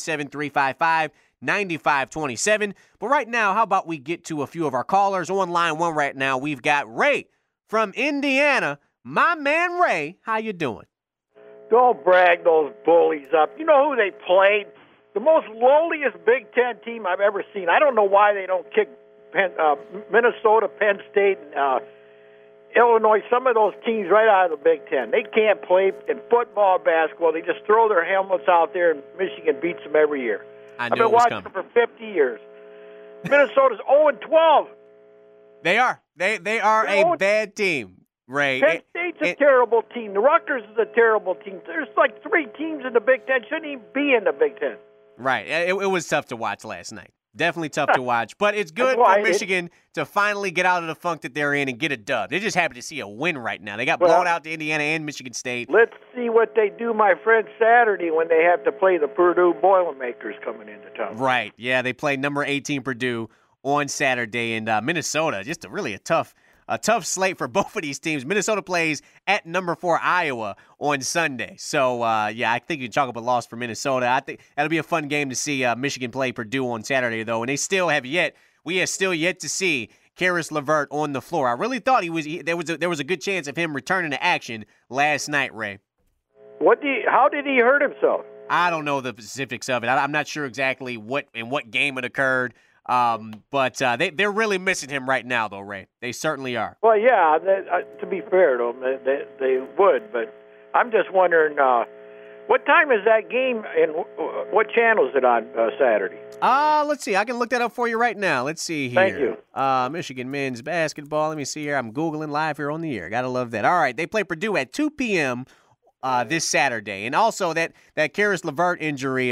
B: 517-355-9527. But right now, how about we get to a few of our callers? On line 1 right now, we've got Ray from Indiana. My man Ray, how you doing?
K: Don't brag those bullies up. You know who they played? The most lowliest Big Ten team I've ever seen. I don't know why they don't kick Minnesota, Penn State, and Illinois, some of those teams right out of the Big Ten. They can't play in football, basketball. They just throw their helmets out there, and Michigan beats them every year. I've been watching them for 50 years. Minnesota's 0-12.
B: They are. They are a bad team, Ray.
K: Penn State's a terrible team. The Rutgers is a terrible team. There's like 3 teams in the Big Ten. Shouldn't even be in the Big Ten.
B: Right. It was tough to watch last night. Definitely tough to watch. But it's good for Michigan to finally get out of the funk that they're in and get a dub. They're just happy to see a win right now. They got blown out to Indiana and Michigan State.
K: Let's see what they do, my friend, Saturday when they have to play the Purdue Boilermakers coming into town.
B: Right. Yeah, they play number 18 Purdue on Saturday. And Minnesota, just a tough slate for both of these teams. Minnesota plays at number 4 Iowa on Sunday. So, I think you can chalk up a loss for Minnesota. I think that'll be a fun game to see Michigan play Purdue on Saturday, though. And we have still yet to see Karis LeVert on the floor. I really thought there was a good chance of him returning to action last night, Ray.
K: How did he hurt himself?
B: I don't know the specifics of it. I'm not sure exactly what game it occurred. But they're really missing him right now, though, Ray. They certainly are.
K: Well, yeah, to be fair to them, they would. But I'm just wondering, what time is that game and what channel is it on Saturday?
B: Let's see. I can look that up for you right now. Let's see here.
K: Thank you.
B: Michigan men's basketball. Let me see here. I'm Googling live here on the air. Gotta love that. All right, they play Purdue at 2 p.m. This Saturday. And also that Karis LeVert injury,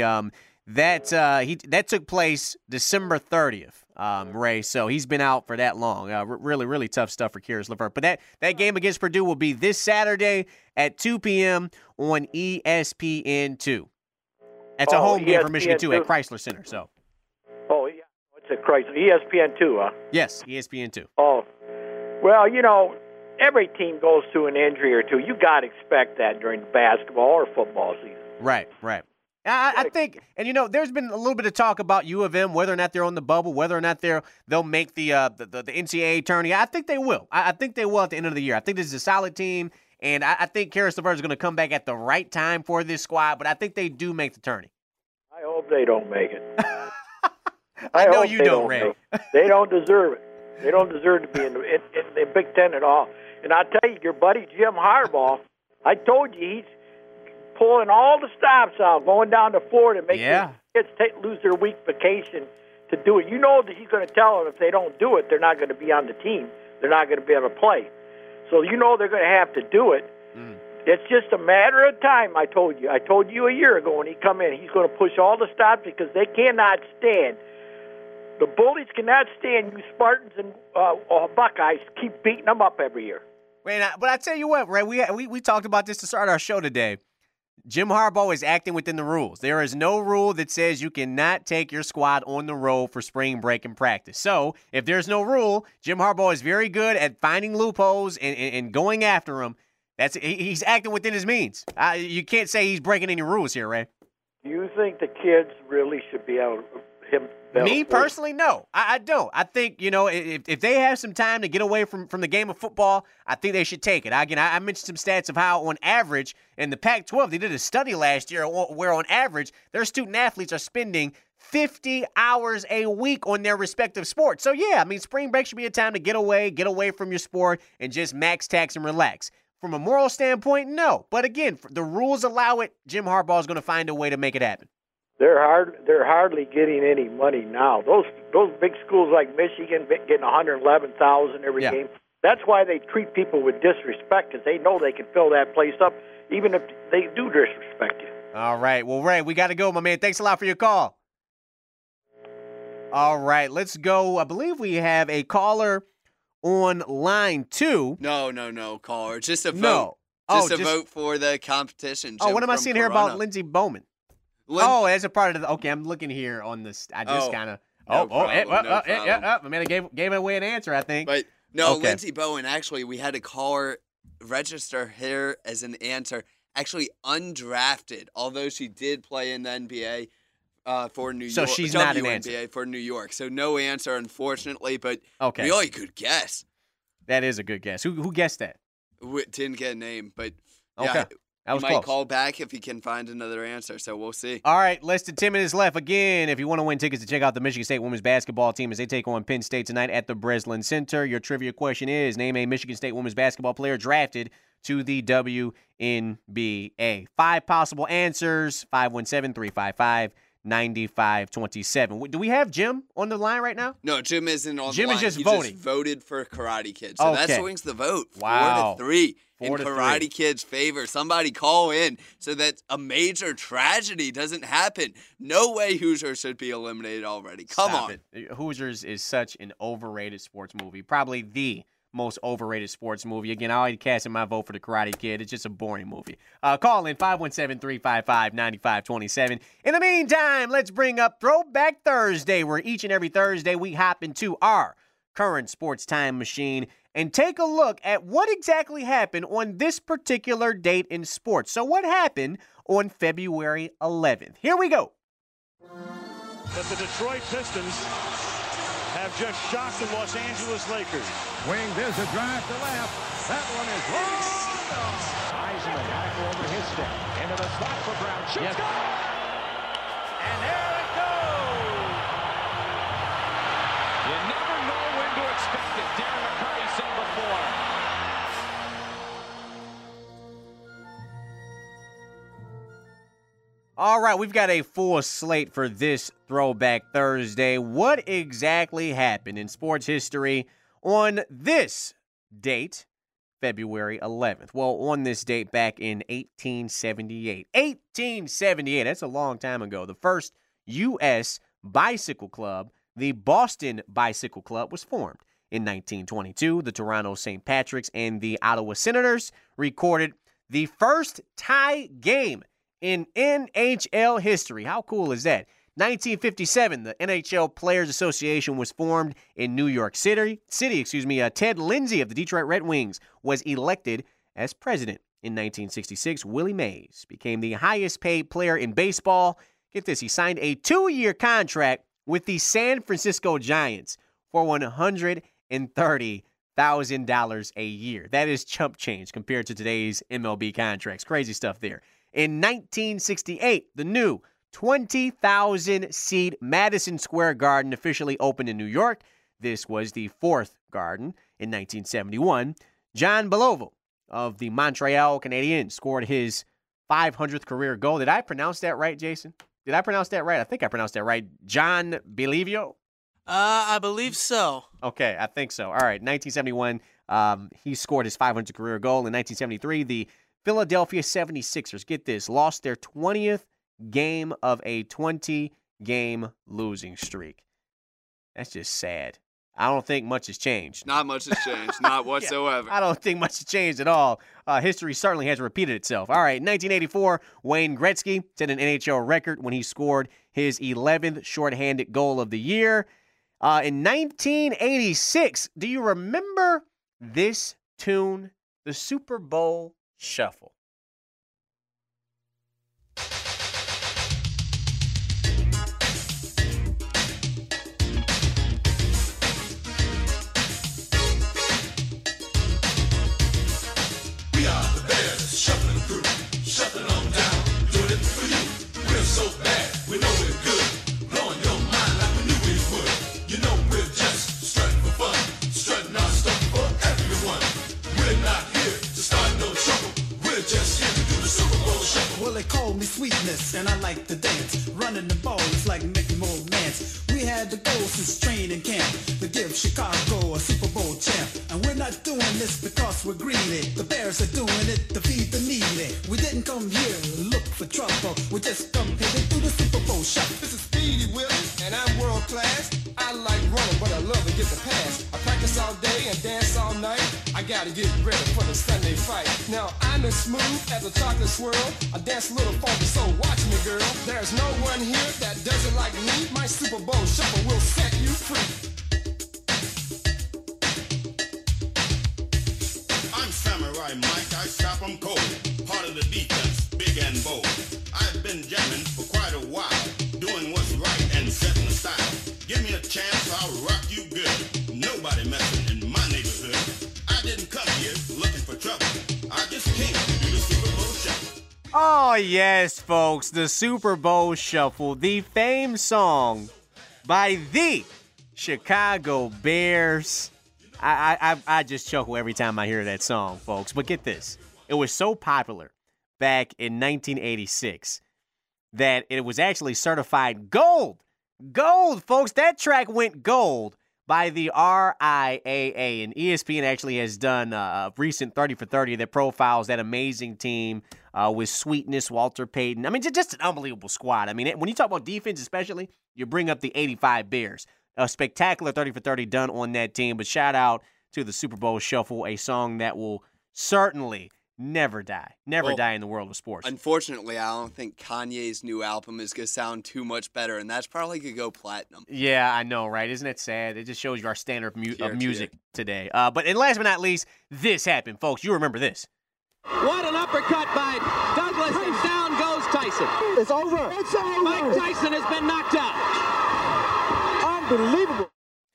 B: that took place December 30th, Ray. So he's been out for that long. Really, really tough stuff for Karis LeVert. But that game against Purdue will be this Saturday at 2 p.m. on ESPN2. That's a home game for Michigan, too, at Chrysler Center. So.
K: Oh, yeah. It's at Chrysler. ESPN2, huh?
B: Yes, ESPN2.
K: Oh. Well, every team goes through an injury or two. You got to expect that during basketball or football season.
B: Right. I think, and there's been a little bit of talk about U of M, whether or not they're on the bubble, whether or not they'll make the NCAA tourney. I think they will. I think they will at the end of the year. I think this is a solid team, and I think Karis LeVert is going to come back at the right time for this squad. But I think they do make the tourney.
K: I hope they don't make it.
B: I know you don't, Ray.
K: They don't deserve it. They don't deserve to be in the Big Ten at all. And I'll tell you, your buddy Jim Harbaugh, I told you he's pulling all the stops out, going down to Florida, making kids lose their week vacation to do it. You know that he's going to tell them if they don't do it, they're not going to be on the team. They're not going to be able to play. So they're going to have to do it. It's just a matter of time, I told you. I told you a year ago when he come in, he's going to push all the stops because they cannot stand. The bullies cannot stand you Spartans and Buckeyes keep beating them up every year.
B: But I tell you what, Ray, we talked about this to start our show today. Jim Harbaugh is acting within the rules. There is no rule that says you cannot take your squad on the road for spring break and practice. So if there's no rule, Jim Harbaugh is very good at finding loopholes and going after them. He's acting within his means. You can't say he's breaking any rules here, Ray.
K: Do you think the kids really should be able to him.
B: Me personally, no, I don't. I think, if they have some time to get away from the game of football, I think they should take it. Again, I mentioned some stats of how, on average, in the Pac-12, they did a study last year where, on average, their student athletes are spending 50 hours a week on their respective sports. So, yeah, spring break should be a time to get away from your sport and just max tax and relax. From a moral standpoint, no. But, again, the rules allow it. Jim Harbaugh is going to find a way to make it happen.
K: They're hardly getting any money now. Those big schools like Michigan getting $111,000 every game. That's why they treat people with disrespect, because they know they can fill that place up, even if they do disrespect you.
B: All right. Well, Ray, we got to go, my man. Thanks a lot for your call. All right, let's go. I believe we have a caller on line 2.
F: No, caller. Just a vote.
B: No.
F: Just a vote for the competition.
B: Oh, what am I seeing here about Lindsey Bowman? As a part of the. Okay, I'm looking here on this. I just kind of. I mean, I gave away an answer, I think.
F: But no, okay. Lindsey Bowen. Actually, we had a caller register here as an answer. Actually, undrafted, although she did play in the NBA for New York.
B: So she's not an answer
F: for New York. So no answer, unfortunately. But
B: okay,
F: really good guess.
B: That is a good guess. Who guessed that?
F: Didn't get a name, but
B: okay.
F: Yeah.
B: That was
F: might
B: close.
F: Call back if he can find another answer, so we'll see.
B: All right, less than 10 minutes left. Again, if you want to win tickets to check out the Michigan State women's basketball team as they take on Penn State tonight at the Breslin Center, your trivia question is, name a Michigan State women's basketball player drafted to the WNBA. 5 possible answers, 517-355-9527. Do we have Jim on the line right now?
F: No, Jim isn't on
B: Jim
F: the line.
B: Jim is just
F: he
B: voting.
F: Just voted for Karate Kid, so that swings the vote.
B: Wow.
F: 4-3 in Karate Kid's favor. Somebody call in so that a major tragedy doesn't happen. No way Hoosiers should be eliminated already. Come on.
B: Hoosiers is such an overrated sports movie. Probably the most overrated sports movie. Again, I already casted my vote for the Karate Kid. It's just a boring movie. Call in 517-355-9527. In the meantime, let's bring up Throwback Thursday, where each and every Thursday we hop into our current sports time machine and take a look at what exactly happened on this particular date in sports. So what happened on February 11th? Here we go.
L: But the Detroit Pistons have just shocked the Los Angeles Lakers.
M: Wing, there's a drive to left. That one is long. Heisman back over his step. Into the spot for Brown. Shoots good. And there it goes. You never know when to expect it. Darren McCarty said before.
B: All right, we've got a full slate for this Throwback Thursday. What exactly happened in sports history on this date, February 11th? Well, on this date back in 1878. 1878, that's a long time ago. The first U.S. bicycle club, the Boston Bicycle Club, was formed. In 1922, the Toronto St. Patrick's and the Ottawa Senators recorded the first tie game in NHL history. How cool is that? 1957, the NHL Players Association was formed in New York City. Ted Lindsay of the Detroit Red Wings was elected as president. In 1966, Willie Mays became the highest paid player in baseball. Get this, he signed a 2-year contract with the San Francisco Giants for $130,000 a year. That is chump change compared to today's MLB contracts. Crazy stuff there. In 1968, the new 20,000-seat Madison Square Garden officially opened in New York. This was the 4th garden. In 1971, John Beliveau of the Montreal Canadiens scored his 500th career goal. Did I pronounce that right, Jason? Did I pronounce that right? I think I pronounced that right. John Beliveau?
H: I believe so.
B: Okay, I think so. All right, 1971, he scored his 500th career goal. In 1973, the Philadelphia 76ers, get this, lost their 20th game of a 20-game losing streak. That's just sad. I don't think much has changed.
F: Not much has changed. Not whatsoever.
B: I don't think much has changed at all. History certainly has repeated itself. All right, 1984, Wayne Gretzky set an NHL record when he scored his 11th shorthanded goal of the year. In 1986, do you remember this tune? The Super Bowl Shuffle.
N: like to dance. Running the ball is like making more mans. We had the goal since training camp to give Chicago a Super Bowl champ. And we're not doing this because we're greedy. The Bears are doing it to feed the needy. We didn't come here to look for trouble. We just come here to do the Super Bowl shot.
O: This is Speedy Willis, and I'm world class. I like running, but I love to get the pass. I practice all day and dance all night. I gotta get ready for the Sunday fight. Now I'm as smooth as a chocolate swirl. I dance a little funky, so watch me, girl. There's no one here that does it like me. My Super Bowl shuffle will set you free.
P: I'm Samurai Mike, I stop 'em cold. Part of the defense, big and bold. I've been jamming for quite a while, doing what's right and setting the style. Give me a chance, I'll rock you good. Nobody messing in my neighborhood. I didn't come here looking for trouble. I just came to do the Super Bowl shuffle.
B: Oh, yes, folks, the Super Bowl Shuffle, the famed song by the Chicago Bears. I just chuckle every time I hear that song, folks. But get this. It was so popular back in 1986 that it was actually certified gold. Gold, folks. That track went gold by the RIAA. And ESPN actually has done a recent 30 for 30 that profiles that amazing team with Sweetness, Walter Payton. I mean, just an unbelievable squad. I mean, when you talk about defense especially, you bring up the 85 Bears. A spectacular 30 for 30 done on that team. But shout out to the Super Bowl Shuffle, a song that will certainly never die. Never die in the world of sports.
F: Unfortunately, I don't think Kanye's new album is going to sound too much better, and that's probably going to go platinum.
B: Yeah, I know, right? Isn't it sad? It just shows you our standard of music today. And last but not least, this happened, folks. You remember this.
Q: What an uppercut by Douglas, and down goes Tyson.
R: It's over. It's over.
Q: Mike Tyson has been knocked out.
R: Unbelievable.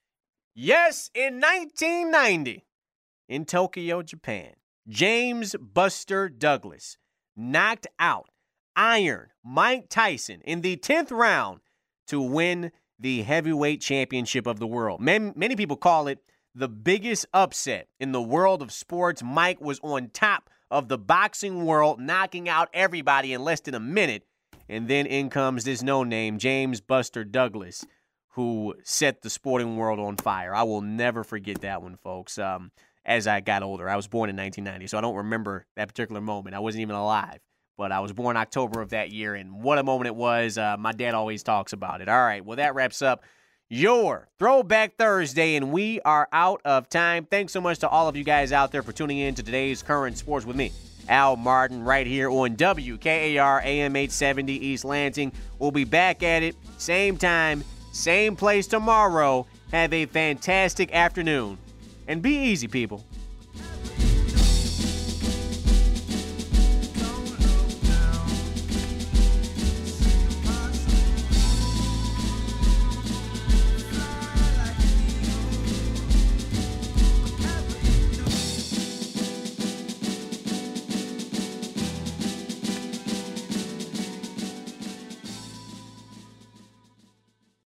B: Yes, in 1990, in Tokyo, Japan, James Buster Douglas knocked out Iron Mike Tyson in the 10th round to win the heavyweight championship of the world. Many people call it the biggest upset in the world of sports. Mike was on top of the boxing world, knocking out everybody in less than a minute. And then in comes this no-name, James Buster Douglas, who set the sporting world on fire. I will never forget that one, folks. As I got older, I was born in 1990, so I don't remember that particular moment. I wasn't even alive, but I was born October of that year, and what a moment it was. My dad always talks about it. All right, well, that wraps up your Throwback Thursday, and we are out of time. Thanks so much to all of you guys out there for tuning in to today's Current Sports with me, Al Martin, right here on WKAR AM 870 East Lansing. We'll be back at it, same time, same place tomorrow. Have a fantastic afternoon. And be easy, people.